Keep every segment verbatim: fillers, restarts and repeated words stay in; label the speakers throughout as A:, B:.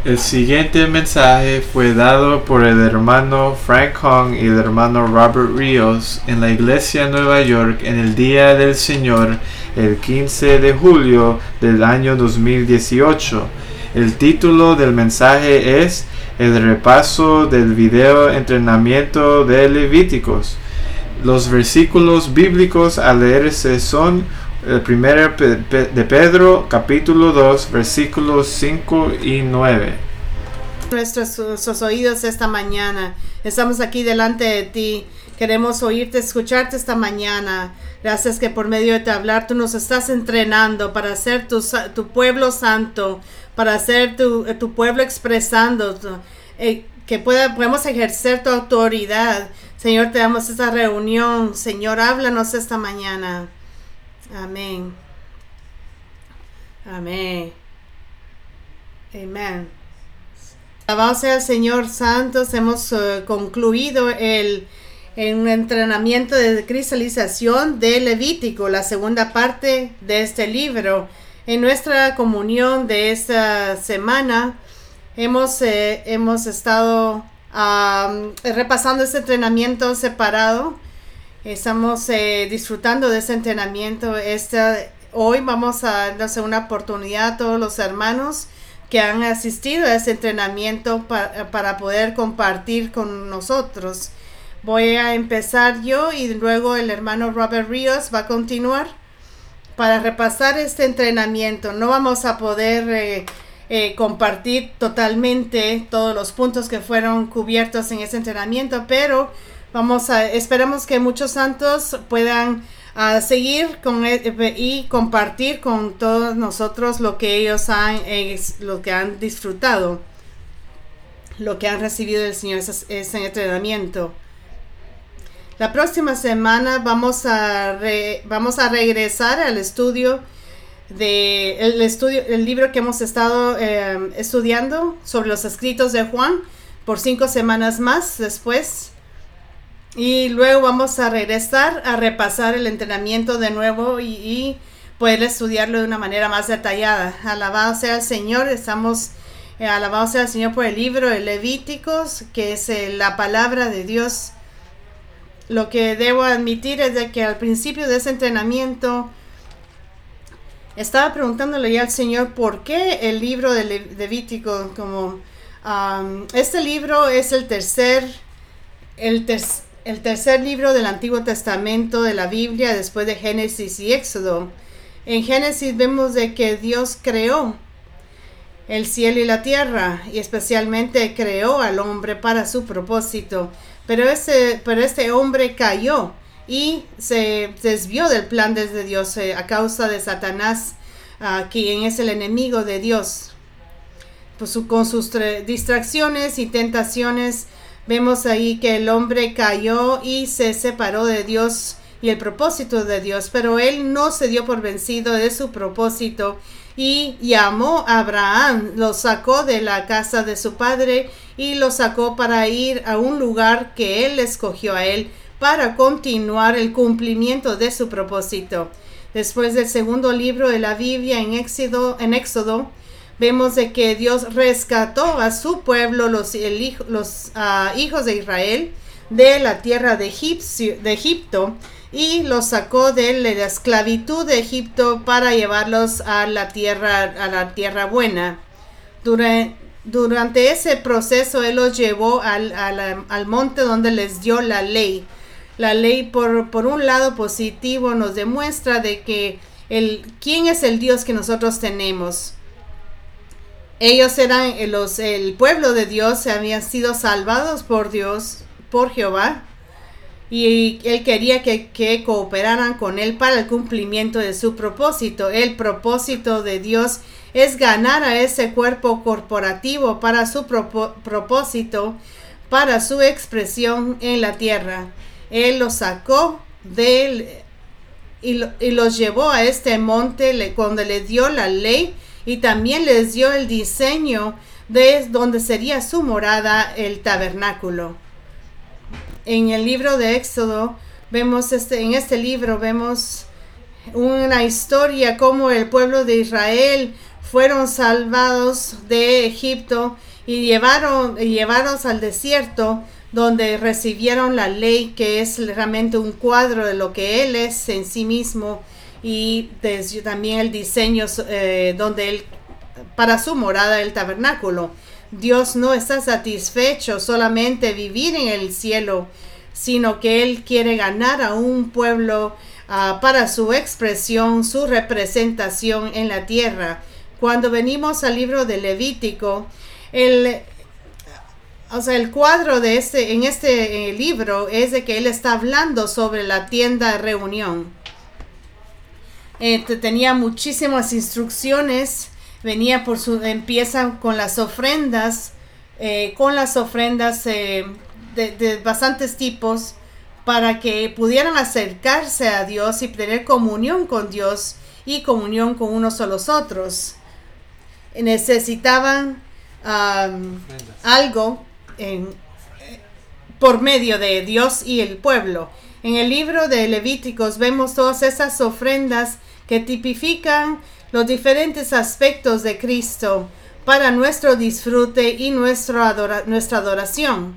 A: El siguiente mensaje fue dado por el hermano Frank Hong y el hermano Robert Rios en la iglesia de Nueva York en el Día del Señor, el quince de julio del año dos mil dieciocho. El título del mensaje es El repaso del video entrenamiento de Levíticos. Los versículos bíblicos a leerse son el primero de Pedro, capítulo dos, versículos cinco y nueve.
B: Nuestros, nuestros oídos esta mañana. Estamos aquí delante de ti. Queremos oírte, escucharte esta mañana. Gracias que por medio de tu hablar tú nos estás entrenando para ser tu, tu pueblo santo, para ser tu, tu pueblo expresando, tu, eh, que pueda, podemos ejercer tu autoridad. Señor, te damos esta reunión. Señor, háblanos esta mañana. Amén. Amén. Amén. Alabado sea el Señor Santos. Hemos uh, concluido el, el entrenamiento de cristalización de Levítico, la segunda parte de este libro. En nuestra comunión de esta semana hemos, eh, hemos estado uh, repasando este entrenamiento separado. Estamos eh, disfrutando de ese entrenamiento. Este, hoy vamos a darles una oportunidad a todos los hermanos que han asistido a ese entrenamiento pa, para poder compartir con nosotros. Voy a empezar yo y luego el hermano Robert Rios va a continuar para repasar este entrenamiento. No vamos a poder eh, eh, compartir totalmente todos los puntos que fueron cubiertos en ese entrenamiento, pero Vamos a, esperamos que muchos santos puedan uh, seguir con eh, y compartir con todos nosotros lo que ellos han, eh, lo que han disfrutado, lo que han recibido del Señor, ese, ese entrenamiento. La próxima semana vamos a re, vamos a regresar al estudio de el estudio, el libro que hemos estado eh, estudiando sobre los escritos de Juan por cinco semanas más después. Y luego vamos a regresar a repasar el entrenamiento de nuevo y, y poder estudiarlo de una manera más detallada. Alabado sea el Señor. Estamos, eh, alabado sea el Señor por el libro de Levíticos, que es eh, la palabra de Dios. Lo que debo admitir es de que al principio de ese entrenamiento estaba preguntándole ya al Señor por qué el libro de Le- Levítico, como um, este libro es el tercer, el tercer, El tercer libro del Antiguo Testamento de la Biblia después de Génesis y Éxodo. En Génesis vemos de que Dios creó el cielo y la tierra y especialmente creó al hombre para su propósito. Pero este, pero este hombre cayó y se desvió del plan desde Dios eh, a causa de Satanás, uh, quien es el enemigo de Dios. Pues su, con sus tre- distracciones y tentaciones, vemos ahí que el hombre cayó y se separó de Dios y el propósito de Dios, pero él no se dio por vencido de su propósito y llamó a Abraham, lo sacó de la casa de su padre y lo sacó para ir a un lugar que él escogió a él para continuar el cumplimiento de su propósito. Después del segundo libro de la Biblia en Éxodo, en Éxodo vemos de que Dios rescató a su pueblo, los, el, los uh, hijos de Israel, de la tierra de, Egipcio, de Egipto y los sacó de la esclavitud de Egipto para llevarlos a la tierra, a la tierra buena. Durante, durante ese proceso Él los llevó al, al, al monte donde les dio la ley. La ley, por, por un lado positivo, nos demuestra de que el, quién es el Dios que nosotros tenemos. Ellos eran los, el pueblo de Dios, habían sido salvados por Dios, por Jehová, y Él quería que, que cooperaran con Él para el cumplimiento de su propósito. El propósito de Dios es ganar a ese cuerpo corporativo para su propo, propósito, para su expresión en la tierra. Él los sacó de él y, lo, y los llevó a este monte le, cuando le dio la ley. Y también les dio el diseño de donde sería su morada, el tabernáculo. En el libro de Éxodo, vemos este, en este libro vemos una historia como el pueblo de Israel fueron salvados de Egipto y llevaron, llevados al desierto, donde recibieron la ley, que es realmente un cuadro de lo que Él es en sí mismo, y desde también el diseño eh, donde Él, para su morada, el tabernáculo. Dios no está satisfecho solamente vivir en el cielo, sino que Él quiere ganar a un pueblo uh, para su expresión, su representación en la tierra. Cuando venimos al libro de Levítico, el, o sea, el cuadro de este, en este eh, libro es de que Él está hablando sobre la tienda de reunión. Eh, tenía muchísimas instrucciones. Venía por su, empiezan con las ofrendas, eh, con las ofrendas eh, de, de bastantes tipos, para que pudieran acercarse a Dios y tener comunión con Dios y comunión con unos a los otros. Necesitaban um, algo en, por medio de Dios y el pueblo. En el libro de Levíticos vemos todas esas ofrendas que tipifican los diferentes aspectos de Cristo para nuestro disfrute y nuestro adora, nuestra adoración.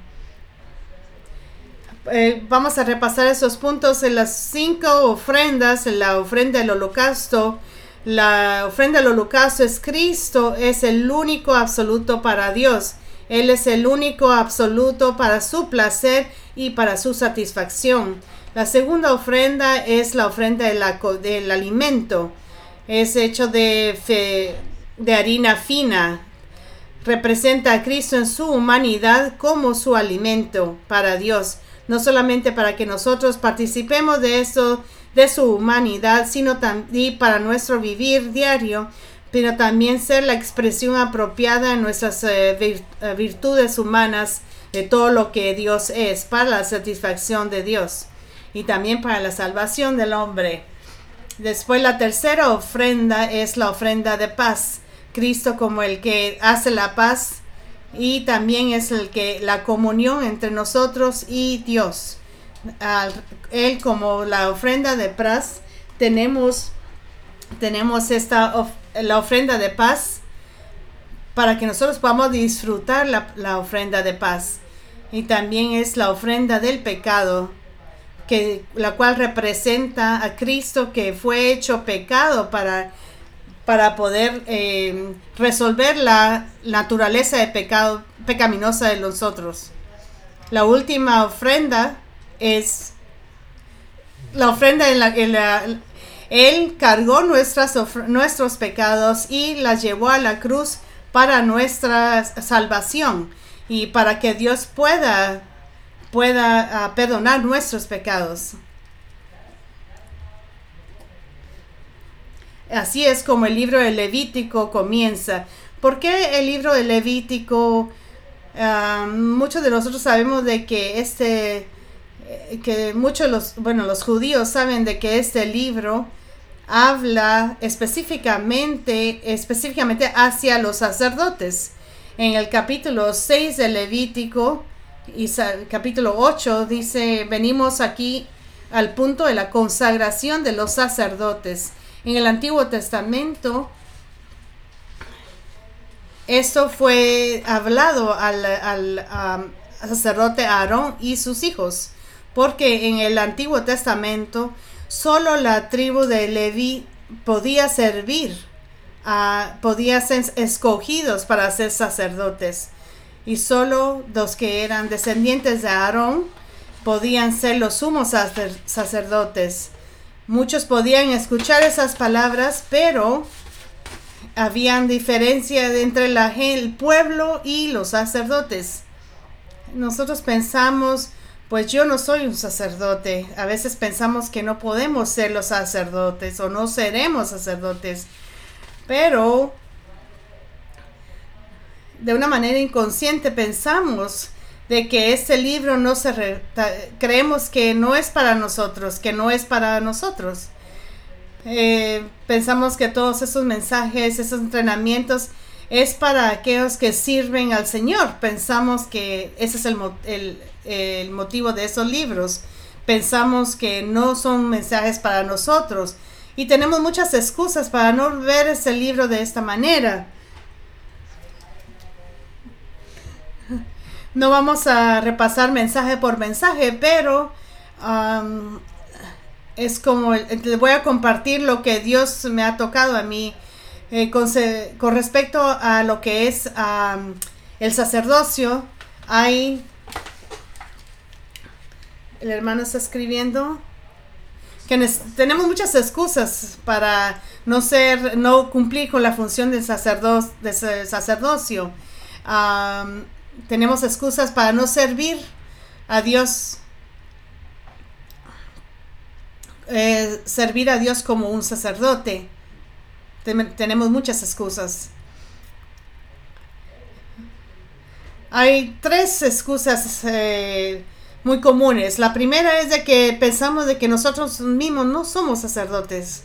B: Eh, vamos a repasar esos puntos en las cinco ofrendas. En la ofrenda del holocausto, la ofrenda del holocausto es Cristo, es el único absoluto para Dios. Él es el único absoluto para su placer y para su satisfacción. La segunda ofrenda es la ofrenda de la, del alimento. Es hecho de, fe, de harina fina. Representa a Cristo en su humanidad como su alimento para Dios. No solamente para que nosotros participemos de eso, de su humanidad, sino también para nuestro vivir diario, pero también ser la expresión apropiada en nuestras eh, vir, virtudes humanas de todo lo que Dios es, para la satisfacción de Dios y también para la salvación del hombre. Después, la tercera ofrenda es la ofrenda de paz. Cristo como el que hace la paz, y también es el que la comunión entre nosotros y Dios. Uh, él como la ofrenda de paz, tenemos tenemos esta of, la ofrenda de paz para que nosotros podamos disfrutar la, la ofrenda de paz. Y también es la ofrenda del pecado, que la cual representa a Cristo, que fue hecho pecado para, para poder eh, resolver la naturaleza de pecado pecaminosa de nosotros. La última ofrenda es la ofrenda en la que Él cargó nuestras nuestros pecados y las llevó a la cruz para nuestra salvación y para que Dios pueda pueda uh, perdonar nuestros pecados. Así es como el libro de Levítico comienza. ¿Por qué el libro de Levítico? Uh, muchos de nosotros sabemos de que este, que muchos los, bueno, los judíos saben de que este libro habla específicamente, específicamente hacia los sacerdotes. En el capítulo seis de Levítico y capítulo ocho dice, venimos aquí al punto de la consagración de los sacerdotes. En el Antiguo Testamento, esto fue hablado al, al um, sacerdote Aarón y sus hijos, porque en el Antiguo Testamento solo la tribu de Leví podía servir, uh, podía ser escogidos para ser sacerdotes, y solo los que eran descendientes de Aarón podían ser los sumos sacerdotes. Muchos podían escuchar esas palabras, pero habían diferencia entre la, el pueblo y los sacerdotes. Nosotros pensamos, pues yo no soy un sacerdote. A veces pensamos que no podemos ser los sacerdotes o no seremos sacerdotes. Pero de una manera inconsciente pensamos de que este libro no se re, creemos que no es para nosotros, que no es para nosotros. Eh, pensamos que todos esos mensajes, esos entrenamientos es para aquellos que sirven al Señor. Pensamos que ese es el, el, el motivo de esos libros. Pensamos que no son mensajes para nosotros. Y tenemos muchas excusas para no ver este libro de esta manera. No vamos a repasar mensaje por mensaje, pero um, es como, les voy a compartir lo que Dios me ha tocado a mí eh, con, con respecto a lo que es um, el sacerdocio. Hay, el hermano está escribiendo que tenemos muchas excusas para no ser, no cumplir con la función del sacerdocio. Del sacerdocio. Um, tenemos excusas para no servir a Dios, eh, servir a Dios como un sacerdote. Ten, tenemos muchas excusas. Hay tres excusas eh, muy comunes. La primera es de que pensamos de que nosotros mismos no somos sacerdotes.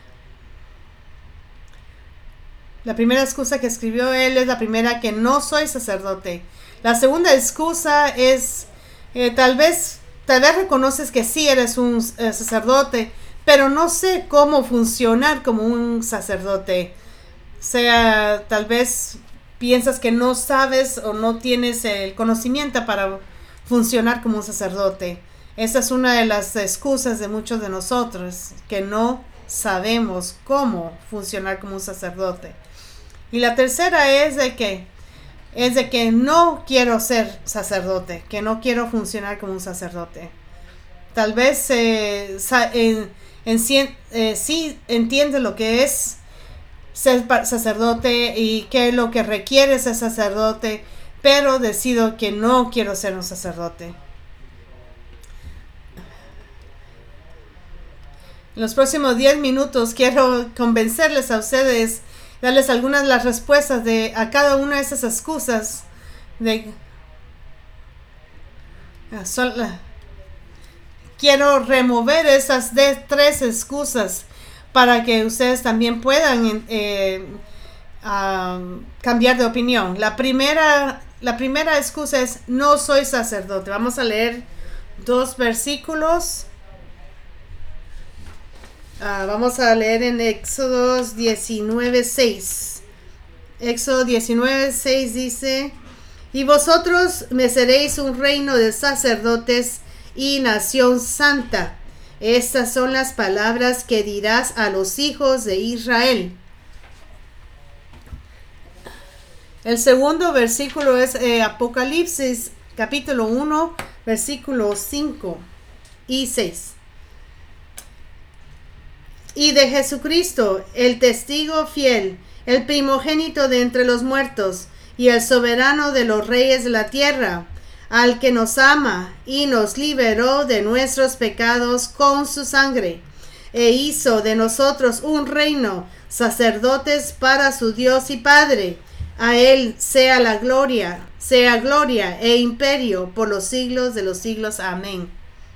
B: La primera excusa que escribió él es la primera, que no soy sacerdote. La segunda excusa es eh, tal vez tal vez reconoces que sí eres un eh, sacerdote, pero no sé cómo funcionar como un sacerdote. O sea, tal vez piensas que no sabes o no tienes el conocimiento para funcionar como un sacerdote. Esa es una de las excusas de muchos de nosotros, que no sabemos cómo funcionar como un sacerdote. Y la tercera es de que es de que no quiero ser sacerdote, que no quiero funcionar como un sacerdote. Tal vez eh, en, en, eh, sí entiende lo que es ser sacerdote y qué es lo que requiere ser sacerdote, pero decido que no quiero ser un sacerdote. En los próximos diez minutos quiero convencerles a ustedes, darles algunas de las respuestas de a cada una de esas excusas. De, son, quiero remover esas de tres excusas para que ustedes también puedan eh, uh, cambiar de opinión. La primera, la primera excusa es: no soy sacerdote. Vamos a leer dos versículos. Uh, vamos a leer en Éxodo diecinueve seis. Éxodo diecinueve seis dice: y vosotros me seréis un reino de sacerdotes y nación santa. Estas son las palabras que dirás a los hijos de Israel. El segundo versículo es eh, Apocalipsis capítulo uno, versículos cinco y seis. Y de Jesucristo, el testigo fiel, el primogénito de entre los muertos, y el soberano de los reyes de la tierra, al que nos ama y nos liberó de nuestros pecados con su sangre, e hizo de nosotros un reino, sacerdotes para su Dios y Padre. A él sea la gloria, sea gloria e imperio por los siglos de los siglos. Amén.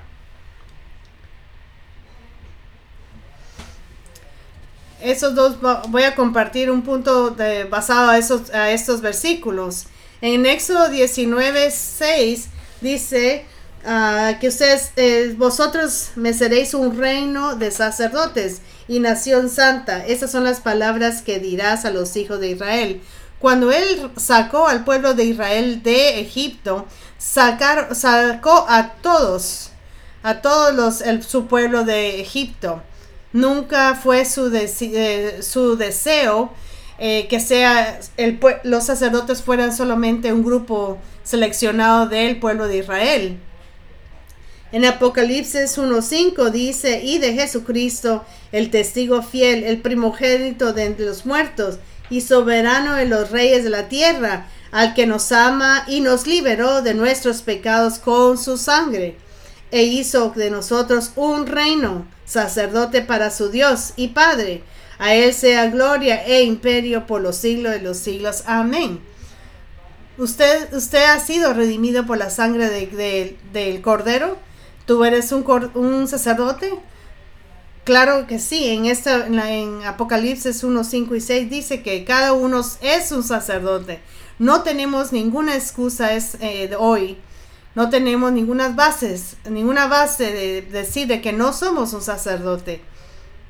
B: Esos dos, voy a compartir un punto de, basado a, esos, a estos versículos. En Éxodo diecinueve seis dice uh, que ustedes, eh, vosotros me seréis un reino de sacerdotes y nación santa. Esas son las palabras que dirás a los hijos de Israel. Cuando él sacó al pueblo de Israel de Egipto, sacar, sacó a todos, a todos los, el, su pueblo de Egipto. Nunca fue su, de, eh, su deseo eh, que sea el, los sacerdotes fueran solamente un grupo seleccionado del pueblo de Israel. En Apocalipsis uno cinco dice: y de Jesucristo, el testigo fiel, el primogénito de entre los muertos y soberano de los reyes de la tierra, al que nos ama y nos liberó de nuestros pecados con su sangre, e hizo de nosotros un reino, sacerdote para su Dios y Padre. A él sea gloria e imperio por los siglos de los siglos. Amén. Usted, usted ha sido redimido por la sangre de, de, del Cordero. ¿Tú eres un, un sacerdote? Claro que sí. En, esta, en, la, en Apocalipsis uno, cinco y seis dice que cada uno es un sacerdote. No tenemos ninguna excusa es, eh, de hoy. No tenemos ninguna bases, ninguna base de decir de que no somos un sacerdote.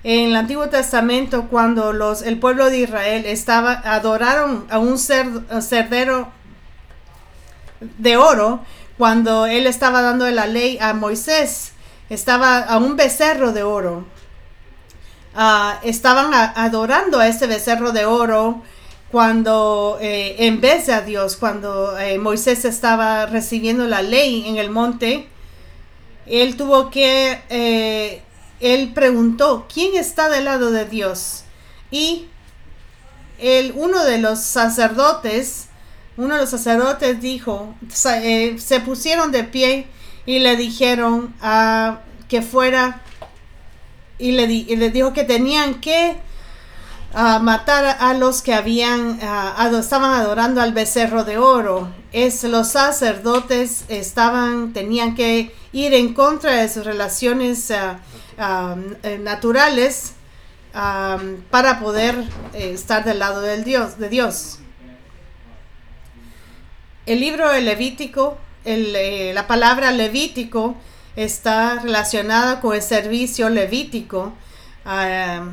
B: En el Antiguo Testamento, cuando los, el pueblo de Israel estaba, adoraron a un cer, a cerdero de oro, cuando él estaba dando la ley a Moisés, estaba a un becerro de oro. Uh, estaban a, adorando a ese becerro de oro cuando eh, en vez de a Dios, cuando eh, Moisés estaba recibiendo la ley en el monte, él tuvo que... Eh, Él preguntó, ¿quién está del lado de Dios? Y él, uno de los sacerdotes, uno de los sacerdotes dijo, eh, se pusieron de pie y le dijeron uh, que fuera, y le, di, y le dijo que tenían que uh, matar a los que habían, uh, ado, estaban adorando al becerro de oro. Es, los sacerdotes estaban, tenían que ir en contra de sus relaciones uh, Um, eh, naturales um, para poder eh, estar del lado del Dios, de Dios. El libro de Levítico, el, eh, la palabra Levítico está relacionada con el servicio levítico. Uh,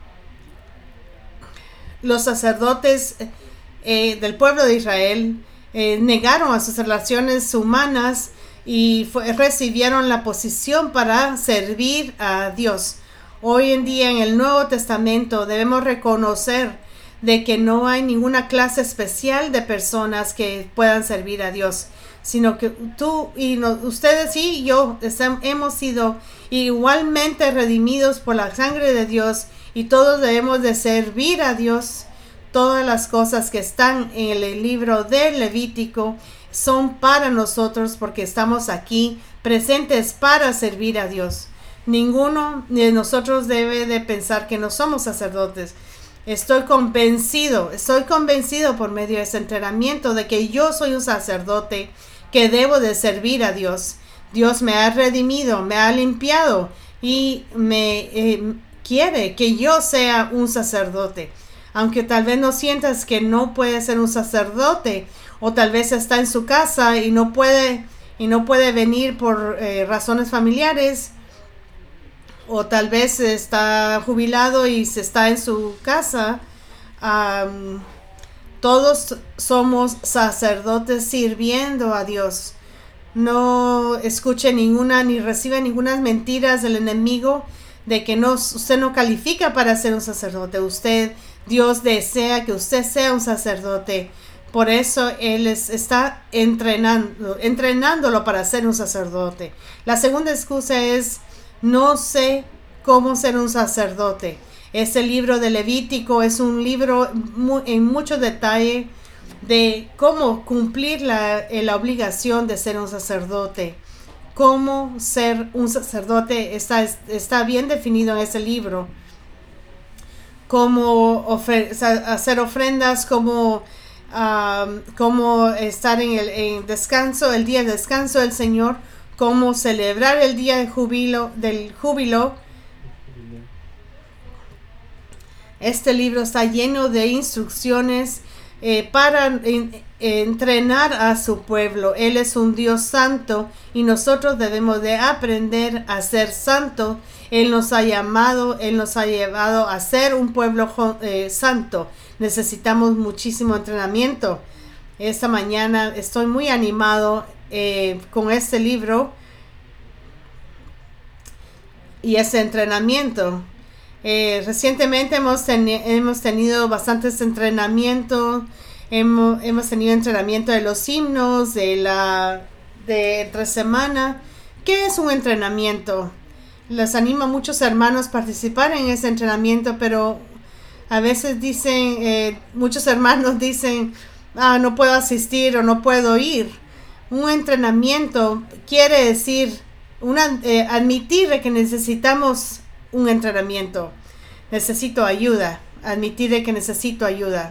B: los sacerdotes eh, del pueblo de Israel eh, negaron a sus relaciones humanas y fue, recibieron la posición para servir a Dios. Hoy en día en el Nuevo Testamento debemos reconocer de que no hay ninguna clase especial de personas que puedan servir a Dios, sino que tú y no, ustedes y yo estamos, hemos sido igualmente redimidos por la sangre de Dios y todos debemos de servir a Dios. Todas las cosas que están en el libro de Levítico son para nosotros porque estamos aquí presentes para servir a Dios. Ninguno de nosotros debe de pensar que no somos sacerdotes. Estoy convencido, estoy convencido por medio de ese entrenamiento de que yo soy un sacerdote que debo de servir a Dios. Dios me ha redimido, me ha limpiado y me eh, quiere que yo sea un sacerdote. Aunque tal vez no sientas que no puedes ser un sacerdote, o tal vez está en su casa y no puede y no puede venir por eh, razones familiares, o tal vez está jubilado y se está en su casa. Um, todos somos sacerdotes sirviendo a Dios. No escuche ninguna ni reciba ninguna mentiras del enemigo de que no, usted no califica para ser un sacerdote. Usted, Dios desea que usted sea un sacerdote. Por eso Él es, está entrenando, entrenándolo para ser un sacerdote. La segunda excusa es, no sé cómo ser un sacerdote. Este libro de Levítico es un libro muy, en mucho detalle de cómo cumplir la, la obligación de ser un sacerdote. Cómo ser un sacerdote está, está bien definido en ese libro. Cómo ofre, hacer ofrendas, cómo... Um, cómo estar en el en descanso, el día de descanso del Señor, cómo celebrar el día de júbilo, del júbilo. Este libro está lleno de instrucciones eh, para en, entrenar a su pueblo. Él es un Dios santo y nosotros debemos de aprender a ser santos. Él nos ha llamado, Él nos ha llevado a ser un pueblo eh, santo. Necesitamos muchísimo entrenamiento. Esta mañana estoy muy animado eh, con este libro y ese entrenamiento. Eh, recientemente hemos, ten hemos tenido bastantes entrenamientos. Hemos, hemos tenido entrenamiento de los himnos, de la de entre semana. ¿Qué es un entrenamiento? Les animo a muchos hermanos a participar en ese entrenamiento, pero a veces dicen, eh, muchos hermanos dicen, ah, no puedo asistir o no puedo ir. Un entrenamiento quiere decir una, eh, admitir que necesitamos un entrenamiento. Necesito ayuda. Admitir que necesito ayuda.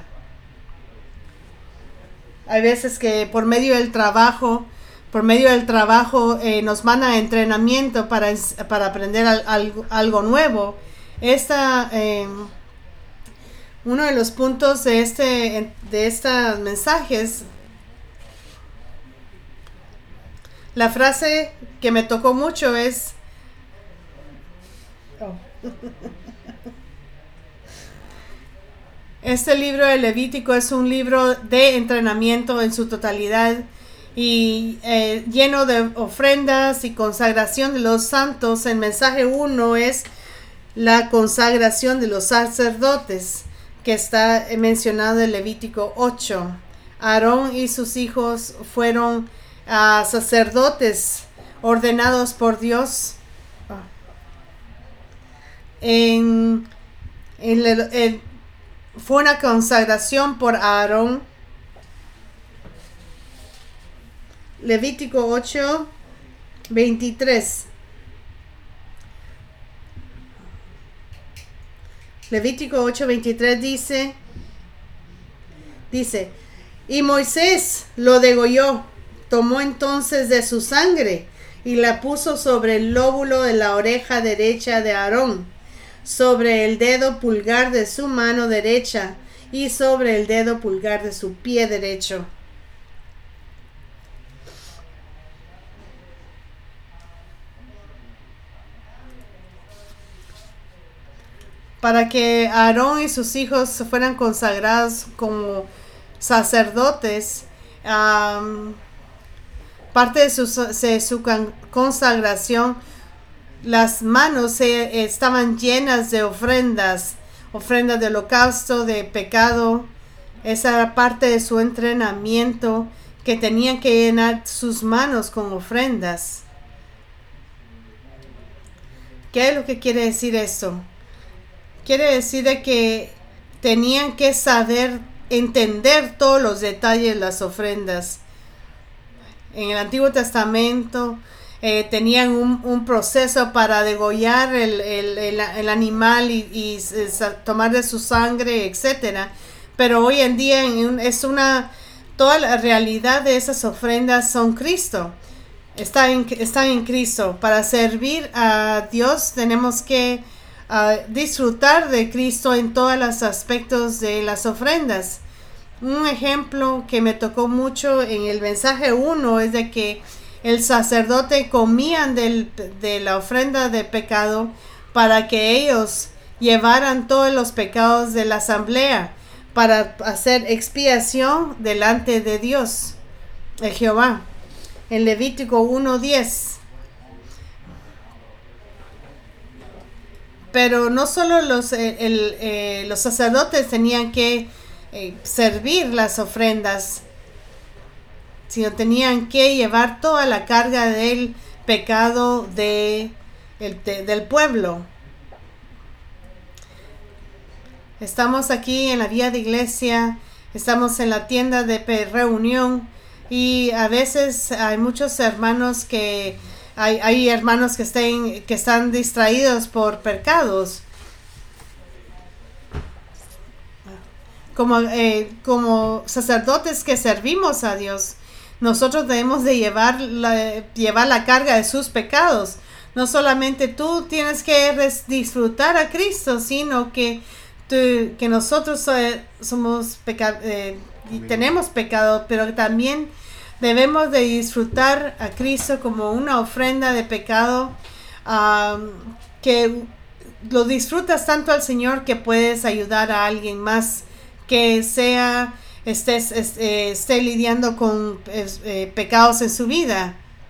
B: Hay veces que por medio del trabajo, por medio del trabajo eh, nos mandan a entrenamiento para, para aprender al, algo, algo nuevo. Esta, eh, uno de los puntos de este de estos mensajes, la frase que me tocó mucho es, oh. Este libro de Levítico es un libro de entrenamiento en su totalidad y eh, lleno de ofrendas y consagración de los santos. El mensaje uno es la consagración de los sacerdotes, que está mencionado en Levítico ocho. Aarón y sus hijos fueron uh, sacerdotes ordenados por Dios en, en el, el, fue una consagración por Aarón. Levítico ocho, veintitrés. Levítico ocho, veintitrés dice, dice, y Moisés lo degolló, tomó entonces de su sangre y la puso sobre el lóbulo de la oreja derecha de Aarón, sobre el dedo pulgar de su mano derecha y sobre el dedo pulgar de su pie derecho. Para que Aarón y sus hijos fueran consagrados como sacerdotes, um, parte de su, de su consagración, las manos se, estaban llenas de ofrendas, ofrendas de holocausto, de pecado. Esa era parte de su entrenamiento, que tenían que llenar sus manos con ofrendas. ¿Qué es lo que quiere decir esto? Quiere decir de que tenían que saber entender todos los detalles de las ofrendas. En el Antiguo Testamento eh, tenían un, un proceso para degollar el, el, el, el animal y, y, y tomar de su sangre, etcétera. Pero hoy en día es una toda la realidad de esas ofrendas son Cristo. Está en, están en Cristo. Para servir a Dios tenemos que Uh, disfrutar de Cristo en todos los aspectos de las ofrendas. Un ejemplo que me tocó mucho en el mensaje uno es de que el sacerdote comían del, de la ofrenda de pecado para que ellos llevaran todos los pecados de la asamblea para hacer expiación delante de Dios, de Jehová. En Levítico uno diez. Pero no solo los, el, el, eh, los sacerdotes tenían que eh, servir las ofrendas, sino tenían que llevar toda la carga del pecado de, el, de, del pueblo. Estamos aquí en la vía de iglesia, estamos en la tienda de reunión y a veces hay muchos hermanos que Hay, hay hermanos que, estén, que están distraídos por pecados. Como, eh, como sacerdotes que servimos a Dios, nosotros debemos de llevar la, llevar la carga de sus pecados. No solamente tú tienes que disfrutar a Cristo, sino que, tú, que nosotros eh, somos peca eh, y tenemos pecado, pero también debemos de disfrutar a Cristo como una ofrenda de pecado, um, que lo disfrutas tanto al Señor que puedes ayudar a alguien más que sea estés, esté, esté lidiando con eh, pecados en su vida.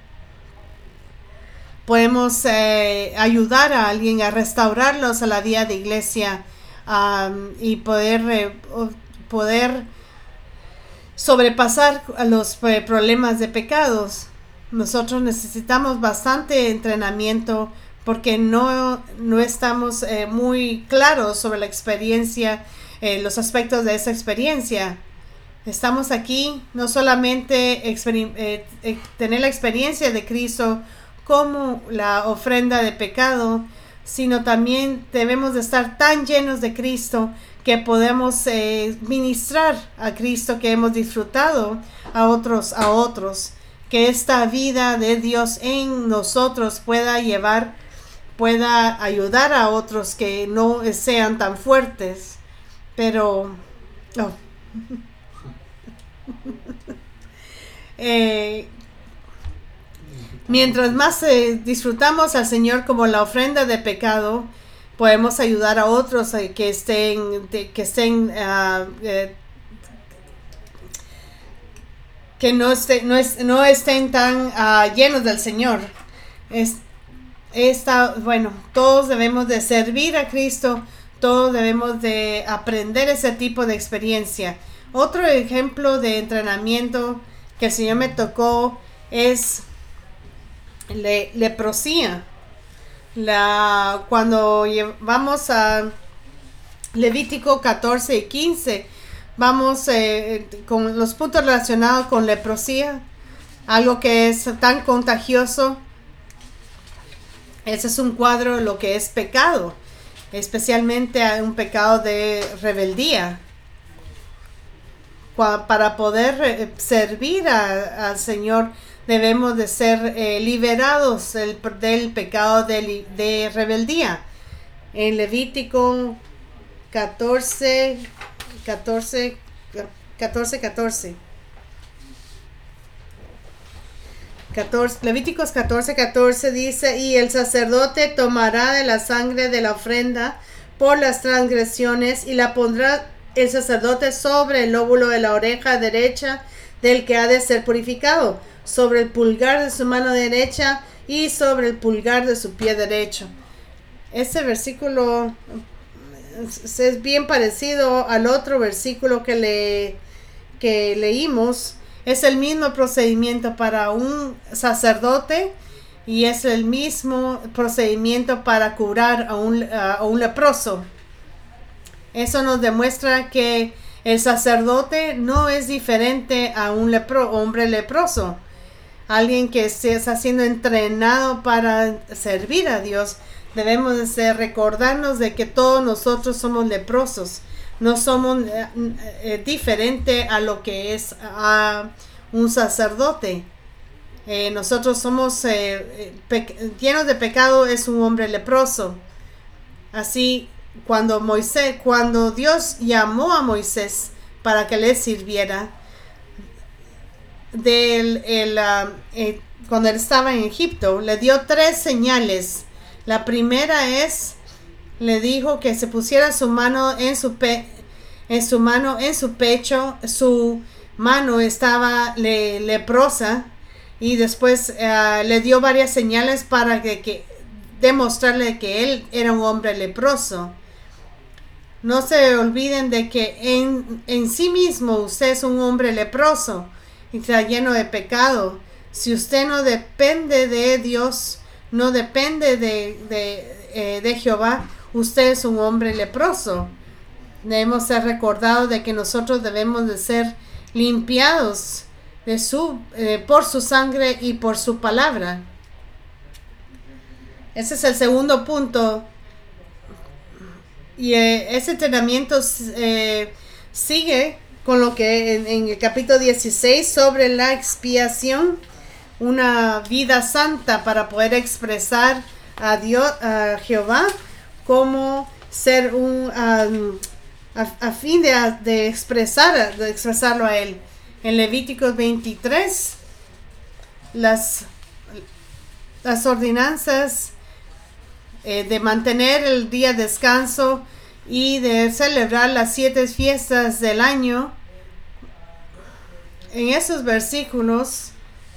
B: Podemos eh, ayudar a alguien a restaurarlos a la vida de iglesia, um, y poder, eh, poder sobrepasar a los eh, problemas de pecados. Nosotros necesitamos bastante entrenamiento porque no, no estamos eh, muy claros sobre la experiencia, eh, los aspectos de esa experiencia. Estamos aquí no solamente eh, eh, tener la experiencia de Cristo como la ofrenda de pecado, sino también debemos de estar tan llenos de Cristo que podemos eh, ministrar a Cristo que hemos disfrutado a otros, a otros, que esta vida de Dios en nosotros pueda llevar, pueda ayudar a otros que no sean tan fuertes, pero oh. eh, mientras más eh, disfrutamos al Señor como la ofrenda de pecado, podemos ayudar a otros a que estén, de, que estén, uh, eh, que no, esté, no, es, no estén tan uh, llenos del Señor. Es, esta, bueno, todos debemos de servir a Cristo, todos debemos de aprender ese tipo de experiencia. Otro ejemplo de entrenamiento que el Señor me tocó es le, leprosía. La, cuando vamos a Levítico catorce y quince, vamos eh, con los puntos relacionados con leprosía, algo que es tan contagioso. Ese es un cuadro de lo que es pecado, especialmente un pecado de rebeldía. Para poder servir a, al Señor debemos de ser eh, liberados del, del pecado de, de rebeldía. En Levítico catorce, catorce, catorce, catorce. catorce, Levíticos catorce, catorce dice: y el sacerdote tomará de la sangre de la ofrenda por las transgresiones y la pondrá el sacerdote sobre el lóbulo de la oreja derecha del que ha de ser purificado, sobre el pulgar de su mano derecha y sobre el pulgar de su pie derecho. Este versículo es bien parecido al otro versículo que, le, que leímos. Es el mismo procedimiento para un sacerdote y es el mismo procedimiento para curar a un, a un leproso. Eso nos demuestra que el sacerdote no es diferente a un lepro, hombre leproso. Alguien que se está siendo entrenado para servir a Dios. Debemos de recordarnos de que todos nosotros somos leprosos. No somos eh, eh, diferente a lo que es a un sacerdote. Eh, nosotros somos eh, pe- llenos de pecado, es un hombre leproso. Así, cuando Moisés, cuando Dios llamó a Moisés para que le sirviera, del, el, uh, eh, cuando él estaba en Egipto, le dio tres señales. La primera es, le dijo que se pusiera su mano en su pe en su mano en su pecho. Su mano estaba le leprosa, y después uh, le dio varias señales para que, que demostrarle que él era un hombre leproso. No se olviden de que en, en sí mismo usted es un hombre leproso y está lleno de pecado. Si usted no depende de Dios, no depende de, de, eh, de Jehová, usted es un hombre leproso. Debemos ser recordados de que nosotros debemos de ser limpiados de su, eh, por su sangre y por su palabra. Ese es el segundo punto. Y eh, ese entrenamiento eh, sigue con lo que en, en el capítulo dieciséis sobre la expiación, una vida santa para poder expresar a Dios, a Jehová, como ser un um, a, a fin de, de expresar, de expresarlo a él. En Levíticos veintitrés, las las ordenanzas Eh, de mantener el día de descanso y de celebrar las siete fiestas del año. En esos versículos,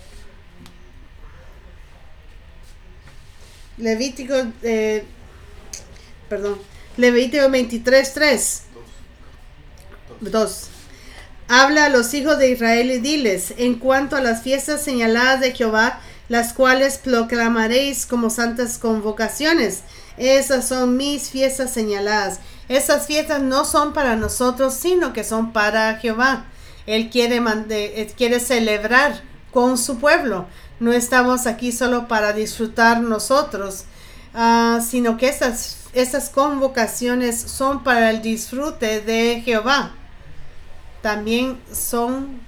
B: Levítico, eh, perdón, Levítico veintitrés, tres, dos. Habla a los hijos de Israel y diles: en cuanto a las fiestas señaladas de Jehová, las cuales proclamaréis como santas convocaciones, esas son mis fiestas señaladas. Esas fiestas no son para nosotros, sino que son para Jehová. Él quiere, mande, él quiere celebrar con su pueblo. No estamos aquí solo para disfrutar nosotros, uh, sino que esas, esas convocaciones son para el disfrute de Jehová. También son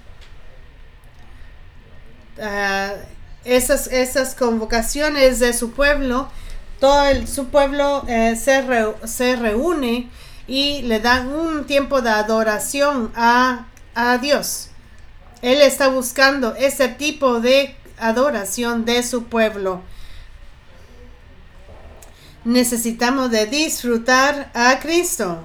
B: uh, esas, esas convocaciones de su pueblo. Todo el, su pueblo eh, se, re, se reúne y le dan un tiempo de adoración a, a Dios. Él está buscando ese tipo de adoración de su pueblo. necesitamos de disfrutar a Cristo.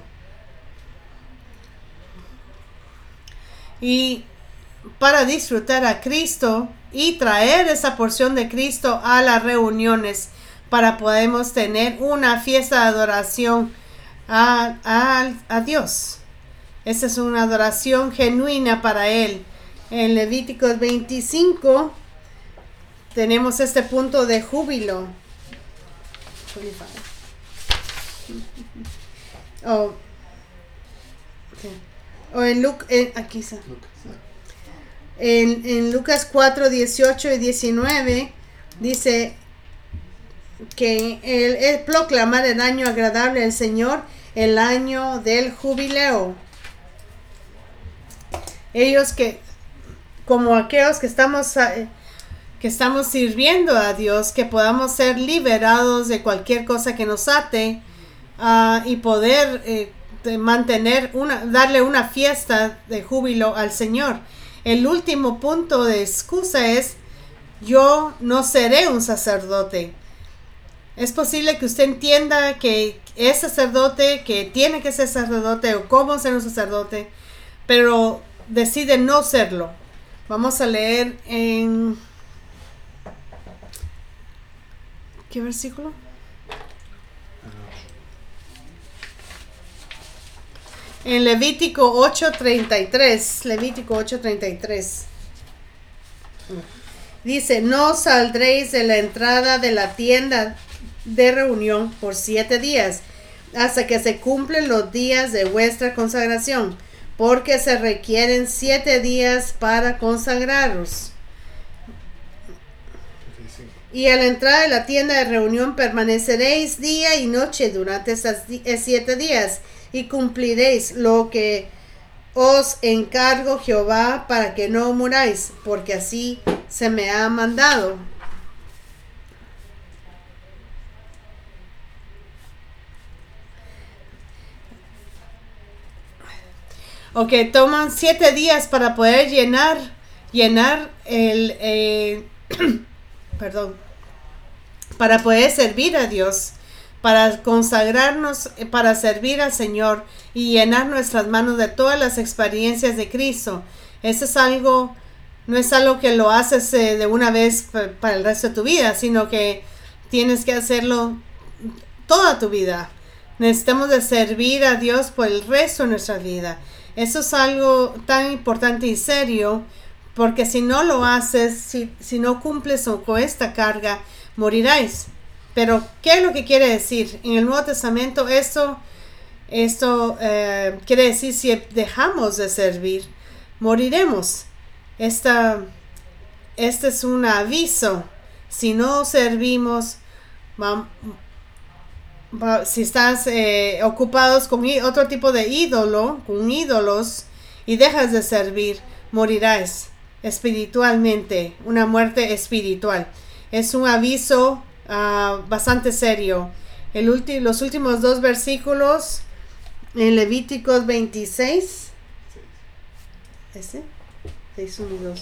B: Y para disfrutar a Cristo y traer esa porción de Cristo a las reuniones, para podemos tener una fiesta de adoración a, a, a Dios. Esa es una adoración genuina para Él. En Levíticos veinticinco tenemos este punto de júbilo. Oh, okay. O en, Lu en, aquí está. En, en Lucas cuatro, dieciocho y diecinueve dice que el, el proclamar el año agradable al Señor, el año del jubileo. Ellos que, como aquellos que estamos, que estamos sirviendo a Dios, que podamos ser liberados de cualquier cosa que nos ate uh, y poder eh, de mantener una, darle una fiesta de júbilo al Señor. El último punto de excusa es: yo no seré un sacerdote. Es posible que usted entienda que es sacerdote, que tiene que ser sacerdote o cómo ser un sacerdote, pero decide no serlo. Vamos a leer en ¿qué versículo? En Levítico ocho treinta y tres, Levítico ocho treinta y tres. Dice: no saldréis de la entrada de la tienda de reunión por siete días, hasta que se cumplen los días de vuestra consagración, porque se requieren siete días para consagraros. Y a la entrada de la tienda de reunión permaneceréis día y noche durante esas siete días, y cumpliréis lo que os encargo Jehová, para que no muráis, porque así se me ha mandado. Ok, toman siete días para poder llenar, llenar el, eh, perdón, para poder servir a Dios, para consagrarnos, para servir al Señor y llenar nuestras manos de todas las experiencias de Cristo. Eso es algo, no es algo que lo haces eh, de una vez para el resto de tu vida, sino que tienes que hacerlo toda tu vida. Necesitamos de servir a Dios por el resto de nuestra vida. Eso es algo tan importante y serio, porque si no lo haces, si, si no cumples con esta carga, moriráis. Pero, ¿qué es lo que quiere decir? En el Nuevo Testamento, esto, esto eh, quiere decir, si dejamos de servir, moriremos. Esta, este es un aviso. Si no servimos, vamos... si estás eh, ocupados con otro tipo de ídolo, con ídolos, y dejas de servir, morirás espiritualmente, una muerte espiritual. Es un aviso uh, bastante serio. El ulti- los últimos dos versículos en Levíticos veintiséis. ¿Ese? seis, uno y dos.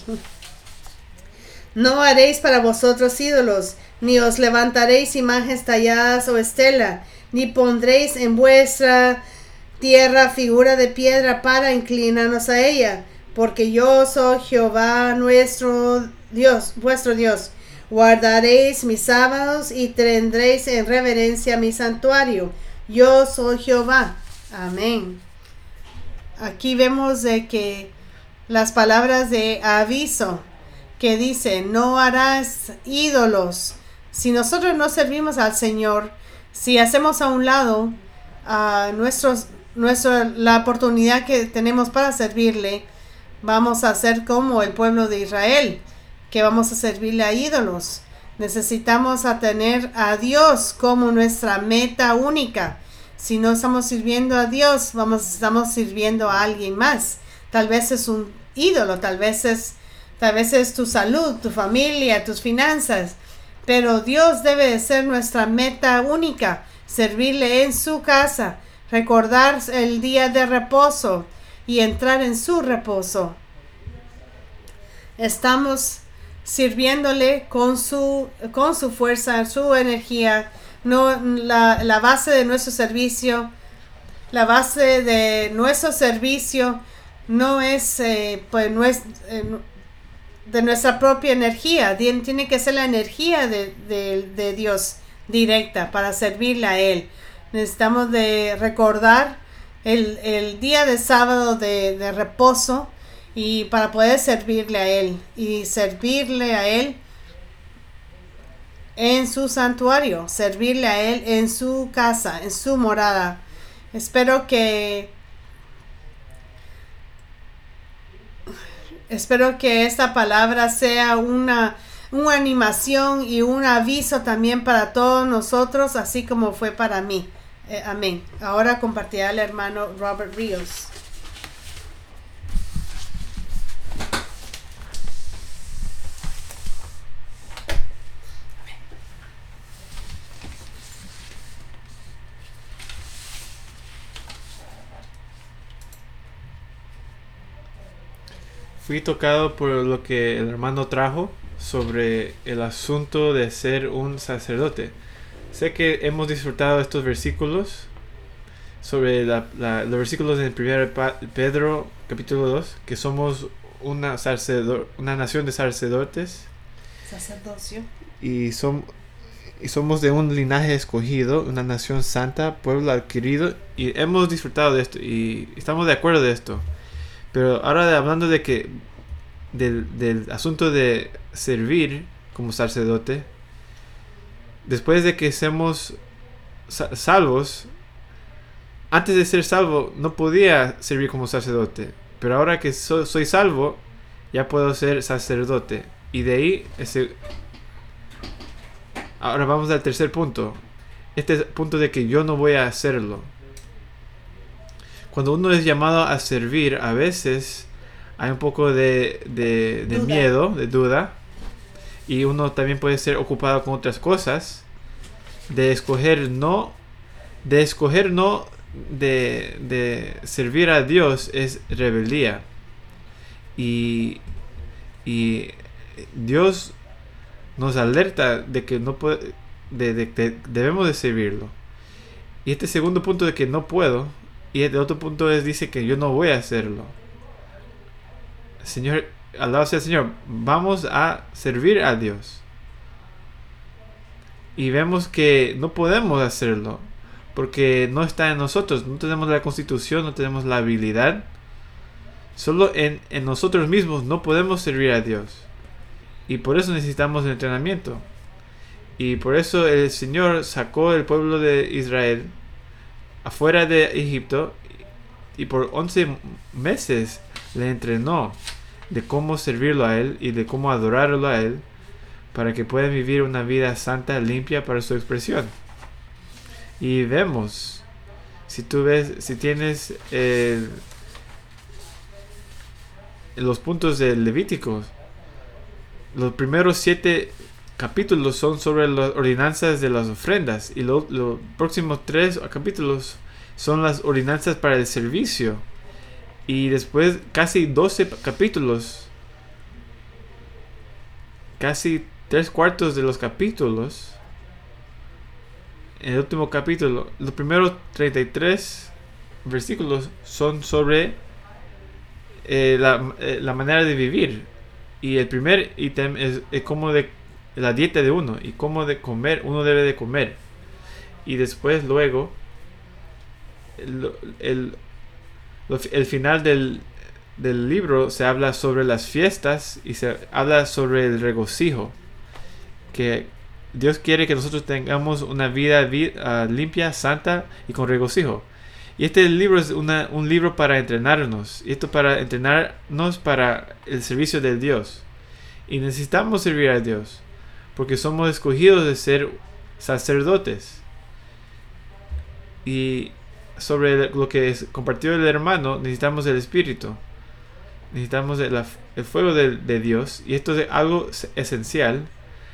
B: No haréis para vosotros ídolos, ni os levantaréis imágenes talladas o estela, ni pondréis en vuestra tierra figura de piedra para inclinarnos a ella, porque yo soy Jehová nuestro Dios, vuestro Dios. Guardaréis mis sábados y tendréis en reverencia mi santuario. Yo soy Jehová. Amén. Aquí vemos de que las palabras de aviso que dice: no harás ídolos. Si nosotros no servimos al Señor, si hacemos a un lado uh, nuestros, nuestro, la oportunidad que tenemos para servirle, vamos a ser como el pueblo de Israel, que vamos a servirle a ídolos. Necesitamos a tener a Dios como nuestra meta única. Si no estamos sirviendo a Dios, vamos, estamos sirviendo a alguien más. Tal vez es un ídolo, tal vez es Tal vez es tu salud, tu familia, tus finanzas. Pero Dios debe de ser nuestra meta única. Servirle en su casa. Recordar el día de reposo. Y entrar en su reposo. Estamos sirviéndole con su, con su fuerza, su energía. No, la, la base de nuestro servicio, la base de nuestro servicio no es, eh, pues, no es eh, de nuestra propia energía. Tiene que ser la energía de, de, de Dios directa para servirle a Él. Necesitamos de recordar el, el día de sábado de, de reposo y para poder servirle a Él y servirle a Él en su santuario, servirle a Él en su casa, en su morada. Espero que espero que esta palabra sea una, una animación y un aviso también para todos nosotros, así como fue para mí. Eh, amén. Ahora compartirá el hermano Robert Ríos.
A: Fui tocado por lo que el hermano trajo sobre el asunto de ser un sacerdote. Sé que hemos disfrutado estos versículos sobre la, la, los versículos en primero Pedro capítulo dos, que somos una, sacerdor, una nación de sacerdotes.
B: Sacerdocio.
A: Y, som, y somos de un linaje escogido, una nación santa, pueblo adquirido. Y hemos disfrutado de esto y estamos de acuerdo de esto. Pero ahora hablando de que del, del asunto de servir como sacerdote, después de que seamos salvos, antes de ser salvo no podía servir como sacerdote, pero ahora que so, soy salvo ya puedo ser sacerdote. Y de ahí ese, ahora vamos al tercer punto, este punto de que yo no voy a hacerlo. Cuando uno es llamado a servir, a veces hay un poco de, de, de miedo, de duda. Y uno también puede ser ocupado con otras cosas. De escoger no, de escoger no de, de servir a Dios es rebeldía. Y, y Dios nos alerta de que no puede, de, de, de, debemos de servirlo. Y este segundo punto de que no puedo. Y el otro punto es, dice que yo no voy a hacerlo. Señor, alabado sea el Señor, vamos a servir a Dios. Y vemos que no podemos hacerlo, porque no está en nosotros, no tenemos la constitución, no tenemos la habilidad. Solo en, en nosotros mismos no podemos servir a Dios. Y por eso necesitamos el entrenamiento. Y por eso el Señor sacó el pueblo de Israel afuera de Egipto y por once meses le entrenó de cómo servirlo a Él y de cómo adorarlo a Él para que puedan vivir una vida santa, limpia para su expresión. Y vemos, si tú ves, si tienes eh, los puntos de Levítico, los primeros siete capítulos son sobre las ordenanzas de las ofrendas y los lo próximos tres capítulos son las ordenanzas para el servicio, y después casi doce capítulos, casi tres cuartos de los capítulos, en el último capítulo, los primeros treinta y tres versículos son sobre eh, la, eh, la manera de vivir, y el primer ítem es, es como de la dieta de uno y cómo de comer uno debe de comer. Y después luego el, el, el final del, del libro se habla sobre las fiestas y se habla sobre el regocijo, que Dios quiere que nosotros tengamos una vida vi, uh, limpia, santa y con regocijo. Y este libro es una, un libro para entrenarnos, y esto para entrenarnos para el servicio de Dios. Y necesitamos servir a Dios porque somos escogidos de ser sacerdotes. Y sobre lo que es, compartió el hermano, necesitamos el Espíritu. Necesitamos el, el fuego de, de Dios. Y esto es algo esencial.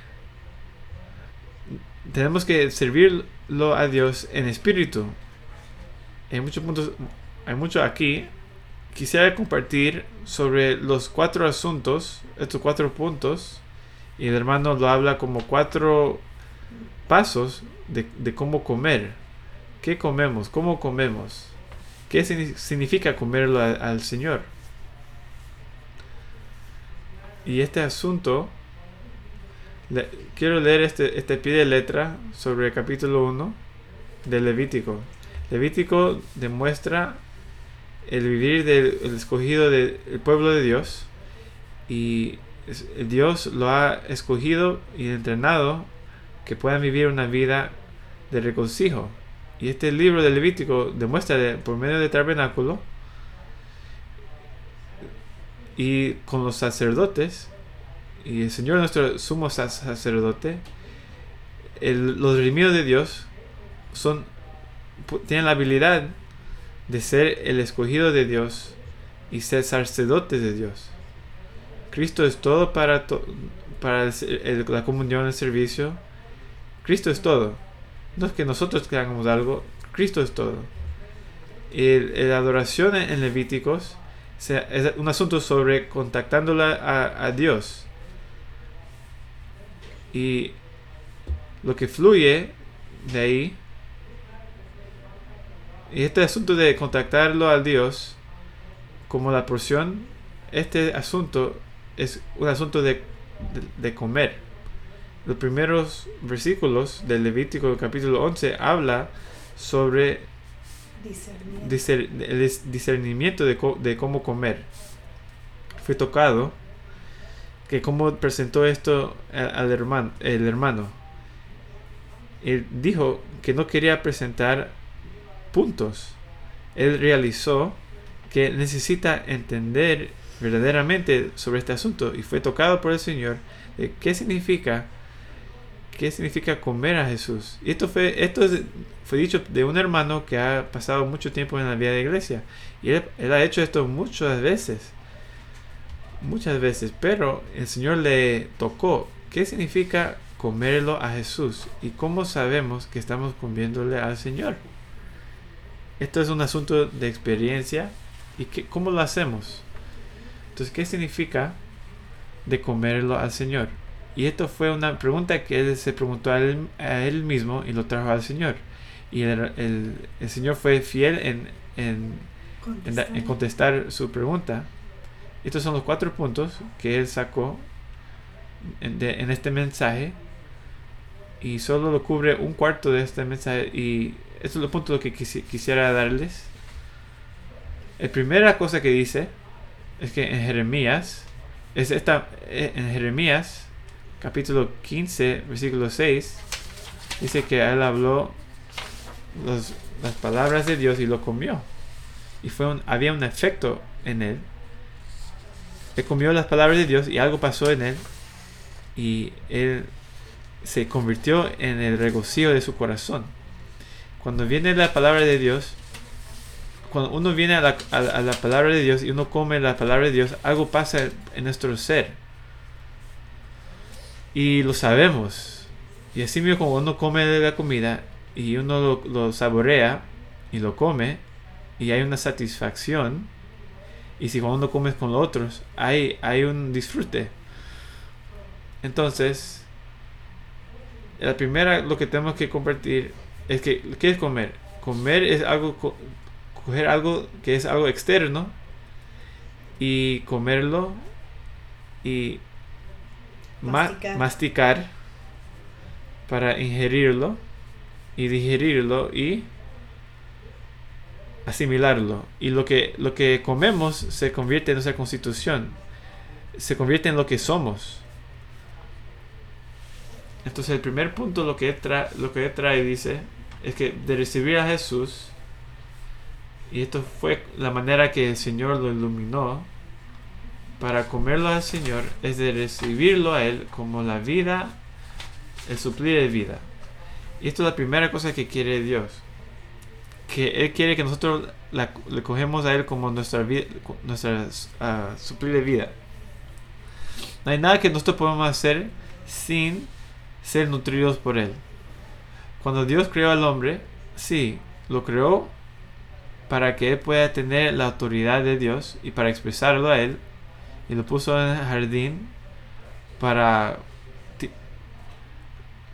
A: Tenemos que servirlo a Dios en espíritu. Hay muchos puntos, hay mucho aquí. Quisiera compartir sobre los cuatro asuntos, estos cuatro puntos. Y el hermano lo habla como cuatro pasos de, de cómo comer. ¿Qué comemos? ¿Cómo comemos? ¿Qué significa comerlo a, al Señor? Y este asunto, le, quiero leer este, este pie de letra sobre el capítulo uno de Levítico. Levítico demuestra el vivir del el escogido del pueblo de Dios, y Dios lo ha escogido y entrenado que puedan vivir una vida de regocijo. Y este libro de Levítico demuestra de, por medio del tabernáculo y con los sacerdotes, y el Señor nuestro sumo sacerdote, el, los redimidos de Dios son, tienen la habilidad de ser el escogido de Dios y ser sacerdotes de Dios. Cristo es todo para, to, para el, el, la comunión, el servicio. Cristo es todo. No es que nosotros hagamos algo, Cristo es todo. El, la adoración en Levíticos es un asunto sobre contactándola a, a Dios. Y lo que fluye de ahí, y este asunto de contactarlo a Dios como la porción, este asunto es un asunto de, de, de comer. Los primeros versículos del Levítico capítulo once habla sobre discernimiento, discer, el discernimiento de, co, de cómo comer. Fue tocado que cómo presentó esto al, al hermano, el hermano. Él dijo que no quería presentar puntos. Él realizó que necesita entender verdaderamente sobre este asunto, y fue tocado por el Señor de qué significa ¿Qué significa comer a Jesús? Y esto fue, esto fue dicho de un hermano que ha pasado mucho tiempo en la vida de la iglesia. Y él, él ha hecho esto muchas veces. Muchas veces. Pero el Señor le tocó. ¿Qué significa comerlo a Jesús? ¿Y cómo sabemos que estamos comiéndole al Señor? Esto es un asunto de experiencia. ¿Y qué, cómo lo hacemos? Entonces, ¿qué significa de comerlo al Señor? Y esto fue una pregunta que él se preguntó a él, a él mismo y lo trajo al Señor. Y el, el, el Señor fue fiel en, en, contestar. En, en contestar su pregunta. Estos son los cuatro puntos que él sacó en, de, en este mensaje. Y solo lo cubre un cuarto de este mensaje. Y estos son los puntos que quisi, quisiera darles. La primera cosa que dice es que en Jeremías, es esta, en Jeremías capítulo quince, versículo seis, dice que él habló los, las palabras de Dios y lo comió. Y fue un, había un efecto en él. Él comió las palabras de Dios y algo pasó en él. Y él se convirtió en el regocijo de su corazón. Cuando viene la palabra de Dios, cuando uno viene a la, a, a la palabra de Dios y uno come la palabra de Dios, algo pasa en nuestro ser. Y lo sabemos. Y así mismo como uno come la comida y uno lo, lo saborea y lo come, y hay una satisfacción. Y si cuando uno come con los otros, hay, hay un disfrute. Entonces, la primera, lo que tenemos que compartir es que, ¿qué es comer? Comer es algo, co- coger algo que es algo externo y comerlo y masticar. Ma- masticar para ingerirlo y digerirlo y asimilarlo. Y lo que, lo que comemos se convierte en nuestra constitución, se convierte en lo que somos. Entonces el primer punto, lo que trae, lo que trae dice es que de recibir a Jesús, y esto fue la manera que el Señor lo iluminó, para comerlo al Señor es de recibirlo a Él como la vida, el suplir de vida. Y esto es la primera cosa que quiere Dios, que Él quiere que nosotros la, le cogemos a Él como nuestra vida, nuestra uh, suplir de vida. No hay nada que nosotros podamos hacer sin ser nutridos por Él. Cuando Dios creó al hombre, sí, lo creó para que Él pueda tener la autoridad de Dios y para expresarlo a Él, y lo puso en el jardín para,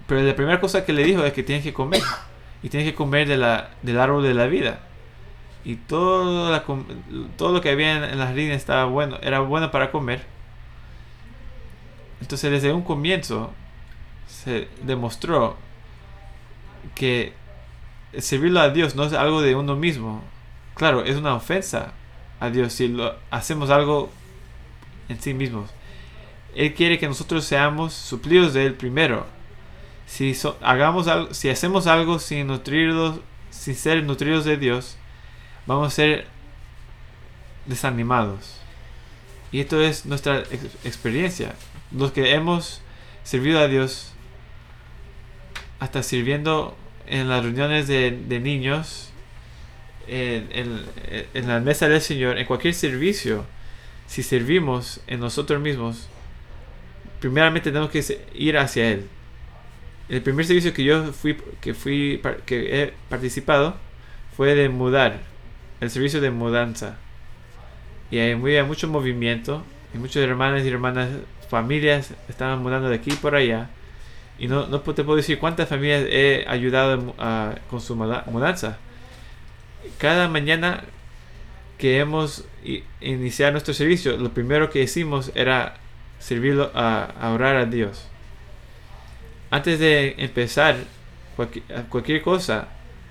A: Pero la primera cosa que le dijo es que tienes que comer. Y tienes que comer de la, del árbol de la vida. Y todo, la, todo lo que había en, en la jardín estaba bueno, era bueno para comer. Entonces desde un comienzo se demostró que servirlo a Dios no es algo de uno mismo. Claro, es una ofensa a Dios si lo, hacemos algo en sí mismos. Él quiere que nosotros seamos suplidos de Él primero. Si, so, hagamos algo, si hacemos algo sin nutrirlos, sin ser nutridos de Dios, vamos a ser desanimados. Y esto es nuestra ex- experiencia. Los que hemos servido a Dios, hasta sirviendo en las reuniones de, de niños, en, en, en la mesa del Señor, en cualquier servicio, si servimos en nosotros mismos, primeramente tenemos que ir hacia Él. El primer servicio que yo fui, que fui, que he participado, fue de mudar, el servicio de mudanza. Y hay, muy, hay mucho movimiento, y muchos hermanos y hermanas, familias estaban mudando de aquí y por allá. Y no, no te puedo decir cuántas familias he ayudado a, con su mudanza. Cada mañana que hemos iniciado nuestro servicio, lo primero que hicimos era servirlo a, a orar a Dios. Antes de empezar cualquier, cualquier cosa,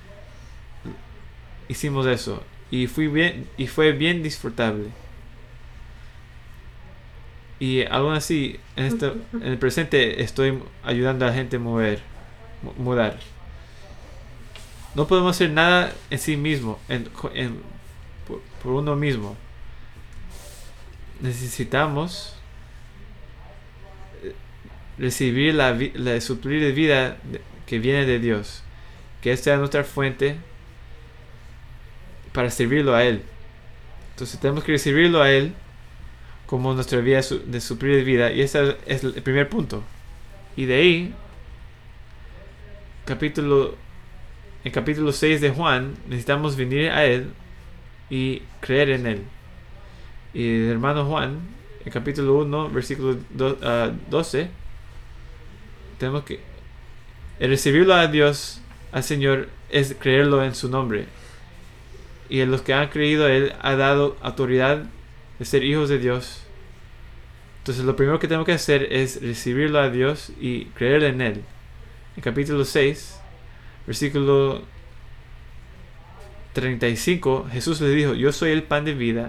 A: hicimos eso. Y, fui bien, y fue bien disfrutable. Y aún así, en, esto, en el presente estoy ayudando a la gente a mover, mudar. No podemos hacer nada en sí mismo, en, en, por, por uno mismo. Necesitamos recibir la, la suplir de vida que viene de Dios. Que esta sea nuestra fuente para servirlo a Él. Entonces tenemos que recibirlo a Él como nuestra vía de suplir de vida. Y ese es el primer punto. Y de ahí, capítulo, en capítulo seis de Juan, necesitamos venir a Él y creer en Él. Y el hermano Juan, en capítulo uno, versículo doce, tenemos que el recibirlo a Dios, al Señor, es creerlo en su nombre. Y a los que han creído, Él ha dado autoridad de ser hijos de Dios. Entonces lo primero que tenemos que hacer es recibirlo a Dios y creer en Él. En capítulo seis, versículo treinta y cinco, Jesús le dijo: yo soy el pan de vida.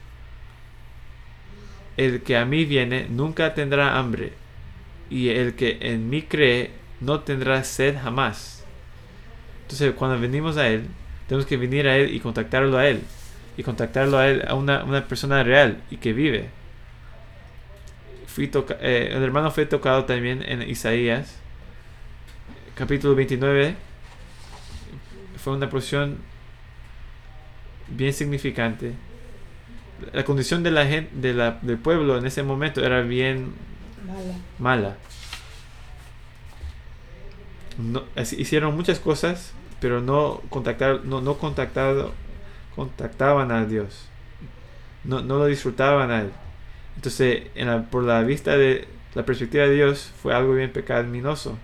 A: El que a mí viene nunca tendrá hambre, y el que en mí cree no tendrá sed jamás. Entonces cuando venimos a Él, tenemos que venir a Él y contactarlo a Él. Y contactarlo a Él, a una, una persona real y que vive. Fui toca, eh, el hermano fue tocado también en Isaías, capítulo veintinueve. Fue una porción bien significante. La condición de la gente, de la, del pueblo en ese momento era bien mala. mala. No, hicieron muchas cosas, pero no contactar, no, no contactado, contactaban a Dios. No, no lo disfrutaban a Él. Entonces, en la, por la vista de la perspectiva de Dios, fue algo bien pecaminoso.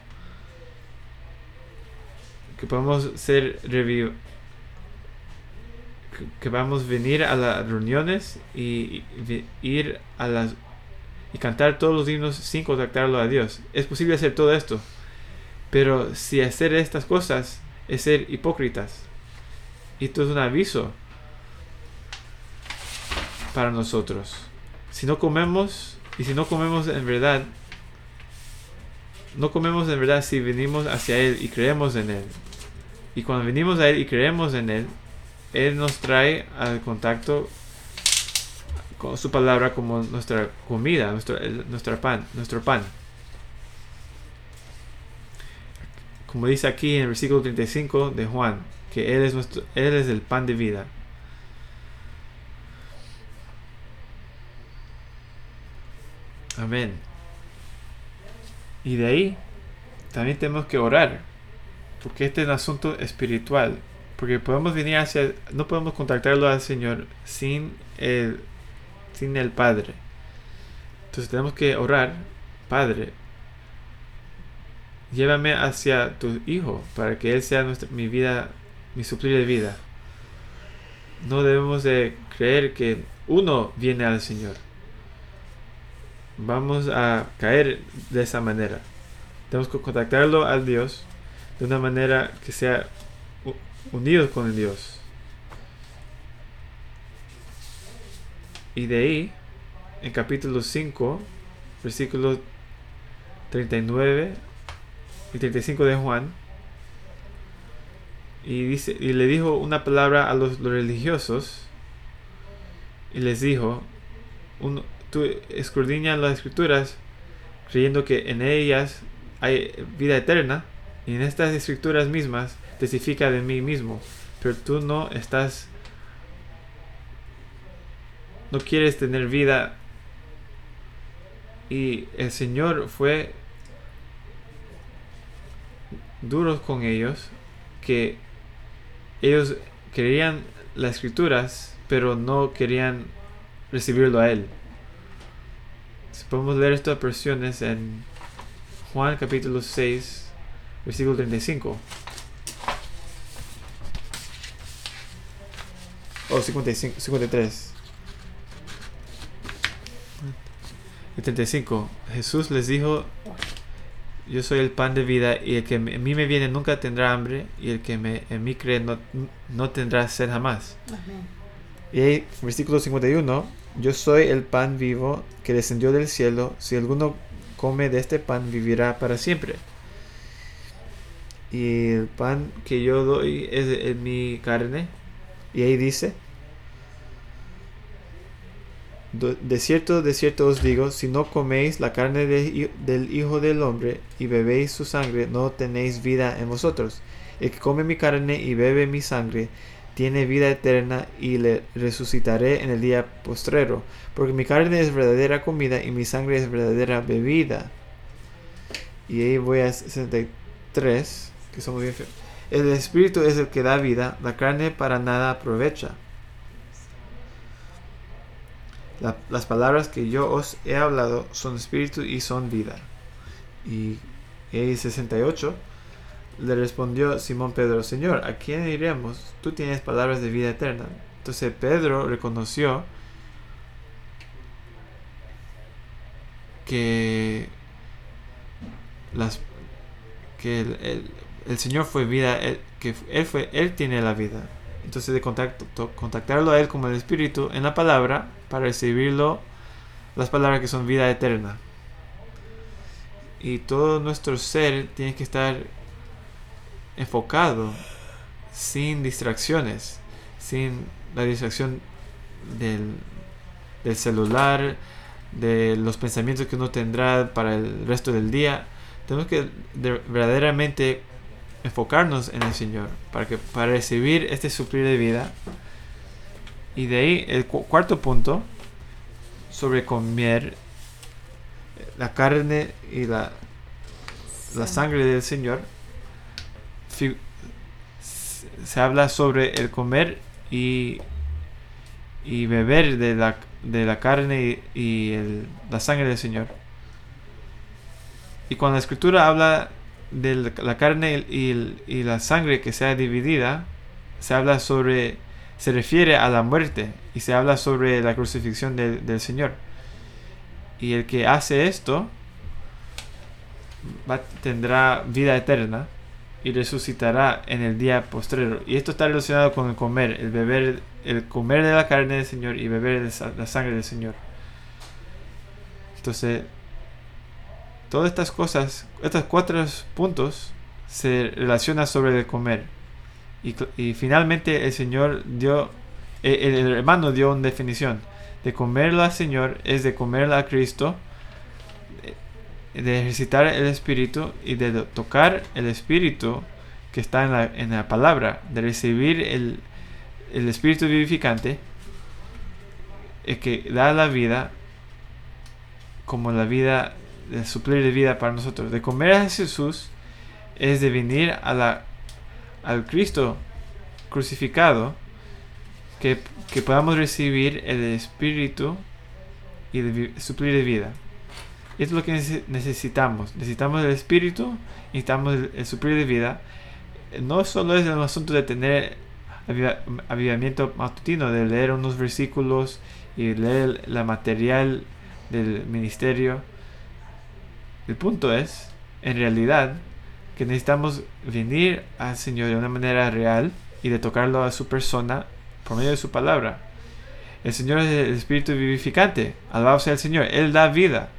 A: Que podemos ser reviv que, que vamos a venir a las reuniones y, y ir a las y cantar todos los himnos sin contactarlo a Dios. Es posible hacer todo esto, pero si hacer estas cosas es ser hipócritas. Y esto es un aviso para nosotros. Si no comemos, y si no comemos en verdad, no comemos en verdad si venimos hacia Él y creemos en Él. Y cuando venimos a Él y creemos en Él, Él nos trae al contacto con su palabra como nuestra comida, nuestro, el, nuestra pan, nuestro pan. Como dice aquí en el versículo treinta y cinco de Juan, que Él es, nuestro, Él es el pan de vida. Amén. Y de ahí también tenemos que orar, porque este es un asunto espiritual, porque podemos venir hacia, no podemos contactarlo al Señor sin el, sin el Padre. Entonces tenemos que orar: Padre, llévame hacia tu Hijo, para que Él sea nuestra, mi vida, mi suplir de vida. No debemos de creer que uno viene al Señor. Vamos a caer de esa manera. Tenemos que contactarlo al Dios de una manera que sea unidos con el Dios. Y de ahí, en capítulo cinco, versículos treinta y nueve y treinta y cinco de Juan, y dice, y le dijo una palabra a los, los religiosos, y les dijo, un, tú escudriñas las escrituras creyendo que en ellas hay vida eterna, y en estas escrituras mismas testifica de mí mismo, pero tú no estás, no quieres tener vida. Y el Señor fue duro con ellos, que ellos querían las escrituras, pero no querían recibirlo a Él. Si podemos leer estas versiones en Juan capítulo seis, versículo treinta y cinco. O cincuenta y cinco, cincuenta y tres. Y treinta y cinco. Jesús les dijo: yo soy el pan de vida, y el que en mí me viene nunca tendrá hambre, y el que me, en mí cree no, no tendrá sed jamás. Amén. Y ahí, versículo cincuenta y uno: yo soy el pan vivo que descendió del cielo. Si alguno come de este pan, vivirá para siempre. Y el pan que yo doy es, es mi carne. Y ahí dice: de cierto, de cierto os digo, si no coméis la carne de, del Hijo del Hombre y bebéis su sangre, no tenéis vida en vosotros. El que come mi carne y bebe mi sangre tiene vida eterna, y le resucitaré en el día postrero, porque mi carne es verdadera comida y mi sangre es verdadera bebida. Y ahí voy a sesenta y tres, que somos bien feos. El Espíritu es el que da vida, la carne para nada aprovecha. La, las palabras que yo os he hablado son espíritu y son vida. Y en sesenta y ocho le respondió Simón Pedro: Señor, ¿a quién iremos? Tú tienes palabras de vida eterna. Entonces Pedro reconoció que las que el, el, el Señor fue vida, él, que él fue él tiene la vida. Entonces de contacto, contactarlo a Él como el Espíritu en la palabra, para recibirlo, las palabras que son vida eterna. Y todo nuestro ser tiene que estar enfocado, sin distracciones, sin la distracción del, del celular, de los pensamientos que uno tendrá para el resto del día. Tenemos que de, verdaderamente enfocarnos en el Señor para que para recibir este suplir de vida. Y de ahí el cu- cuarto punto, sobre comer la carne y la, la sangre del Señor, fi- se habla sobre el comer y, y beber de la, de la carne y, y el, la sangre del Señor. Y cuando la Escritura habla de la carne y, y la sangre que sea dividida, se habla sobre, se refiere a la muerte, y se habla sobre la crucifixión de, del Señor. Y el que hace esto va, tendrá vida eterna y resucitará en el día postrero. Y esto está relacionado con el comer, el beber, el comer de la carne del Señor y beber de la sangre del Señor. Entonces, todas estas cosas, estos cuatro puntos se relacionan sobre el comer. Y, y finalmente el Señor dio, el, el hermano dio una definición. De comerlo al Señor es de comerlo a Cristo, de ejercitar el Espíritu y de tocar el Espíritu que está en la, en la palabra, de recibir el, el Espíritu vivificante, el que da la vida como la vida, de suplir de vida para nosotros. De comer a Jesús es de venir a la, al Cristo crucificado, que, que podamos recibir el Espíritu y de, suplir de vida. Esto es lo que necesitamos. Necesitamos el Espíritu, necesitamos el, el suplir de vida. No solo es el asunto de tener avivamiento matutino, de leer unos versículos y leer la material del ministerio. El punto es, en realidad, que necesitamos venir al Señor de una manera real y de tocarlo a su persona por medio de su palabra. El Señor es el Espíritu vivificante. Alabado sea el Señor. Él da vida.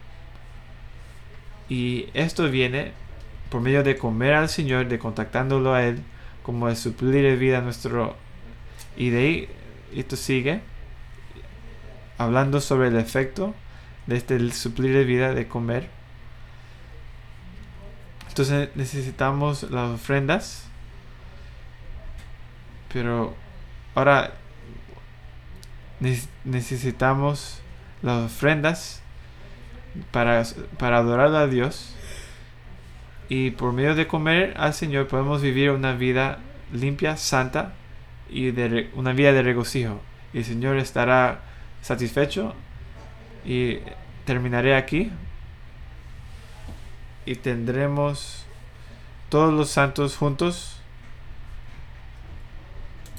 A: Y esto viene por medio de comer al Señor, de contactándolo a Él, como el suplir de vida a nuestro. Y de ahí, esto sigue hablando sobre el efecto de este suplir de vida, de comer. Entonces necesitamos las ofrendas. Pero ahora necesitamos las ofrendas para, para adorar a Dios. Y por medio de comer al Señor podemos vivir una vida limpia, santa y de re, una vida de regocijo. Y el Señor estará satisfecho. Y terminaré aquí. Y tendremos todos los santos juntos